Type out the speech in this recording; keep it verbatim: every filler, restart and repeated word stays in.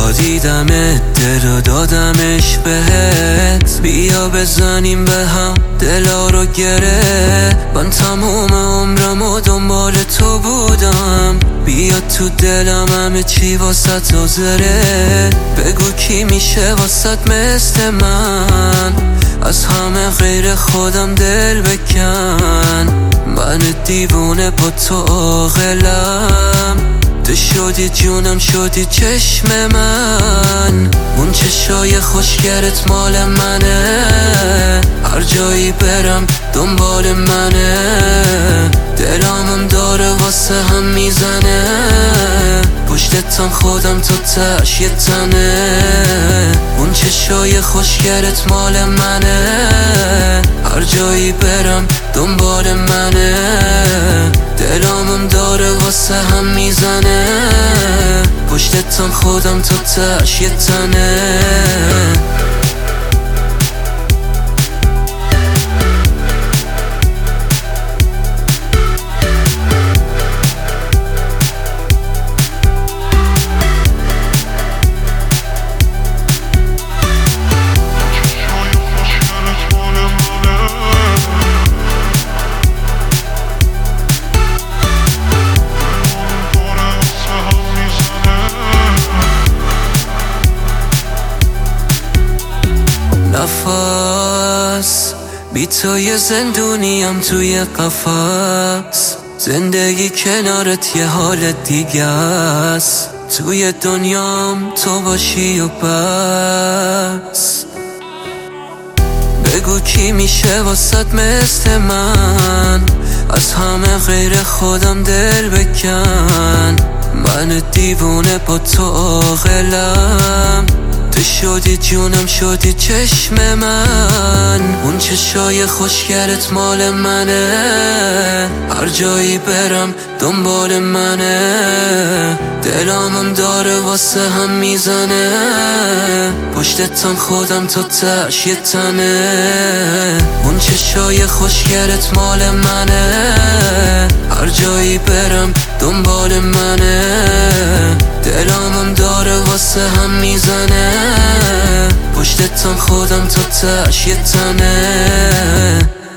بارها دیدمت، دل دادمش بهت. بیا بزنیم به هم دلا رو گره. من تموم عمرم و دنبال تو بودم. بیا تو دلم همه چی واسه حاضره. بگو کی میشه واسه مثل من، از همه غیر خودم دل بکن. من دیوونه با تو عاقلم، تو شدی جونم شدی چشم من. اون چشای خوشگرت مال منه، هر جایی برم دنبال منه. دلامم داره واسه هم میزنه، پشتتم خودم تو تش یه تنه. اون چشای خوشگرت مال منه، هر جایی برم دنبال منه. دلامم داره واسه هم میزنه، پشتتم خودم تو تش یه تنه. نفس بی تو یه زندونیم توی قفس، زندگی کنارت یه حال دیگه است. توی دنیام تو باشی و بس. بگو کی میشه واسه مثل من، از همه غیر خودم دل بکن. من دیوونه با تو عاقلم، تو شدی جونم شدی چشم من. اون چشای خوشگرت مال منه، هر جایی برم دنبال منه. دلامم داره واسه هم میزنه، پشتتم خودم تو تش یه تنه. اون چشای خوشگرت مال منه، هر جایی برم دنبال منه. دلامم داره واسه هم میزنه، پشتتم خودم تو تش یه تنه.